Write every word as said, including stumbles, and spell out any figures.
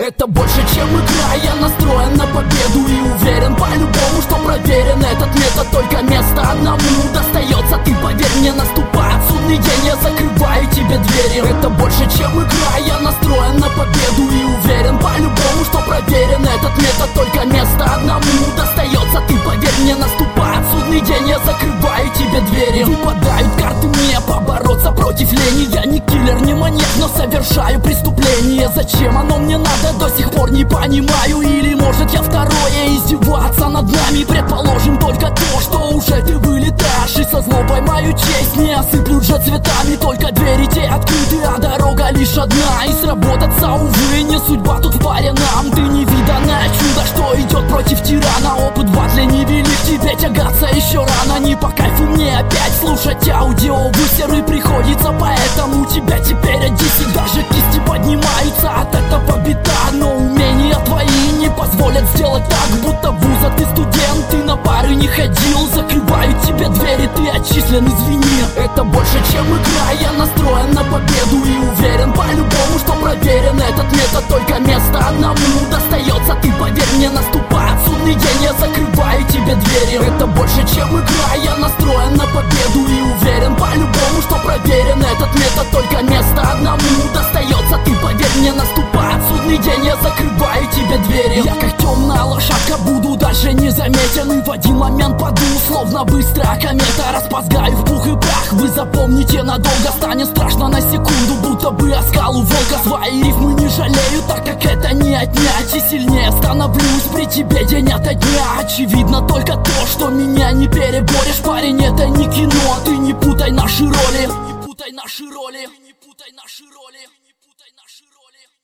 Это больше, чем игра, я настроен на победу и уверен по-любому, что проверен этот метод. Только место одному достается, ты поверь мне, наступает судный день, я закрываю тебе двери. Это больше, чем игра, я настроен на победу и уверен по-любому, что проверен этот метод. Только место одному достается, ты поверь мне, наступает судный день, я закрываю тебе двери. Выпадают карты мне побороться против лени. Я не киллер, не маньяк, но совершаю преступление. Зачем оно мне надо, до сих пор не понимаю. Или может я второе, издеваться над нами. Предположим только то, что уже ты вылетаешь, и со злобой мою честь не осыплют же цветами. Только двери те открыты, а дорога лишь одна. И сработаться, увы, не судьба тут в паре нам. Ты невиданное чудо, что идет против тирана. Опыт в батле невелик, тебе тягаться еще рано. Не по кайфу мне опять слушать аудиовысеры приходится, поэтому тебя теперь одесить. Даже кисти поднимаются от этого бита, но умения твои не позволят сделать так, будто вуза ты студент, ты на пары не ходил. Закрываю тебе двери, ты отчислен, извини. Это больше, чем игра, я настроен на победу и уверен по-любому, что проверен этот метод. Только место одному достается, ты поверь мне, наступает судный день, я закрываю тебе двери. Это больше, чем игра, я настроен на победу и уверен по-любому, что проверен этот метод. Только место одному достается, ты поверь мне, наступает судный день, я закрываю тебе двери. Я как темная лошадка буду даже не заметен, и в один момент паду, словно быстрая комета. Распозгаю в пух и прах, вы запомните надолго. Станет страшно на секунду, будто бы оскал у волка. Свои рифмы не жалею, так как это не отнять. И сильнее становлюсь при тебе день ото дня. Очевидно только то, что меня не переборешь. Парень, это не кино, ты не путай наши роли. Не путай наши роли. Не путай наши роли. Не путай наши роли.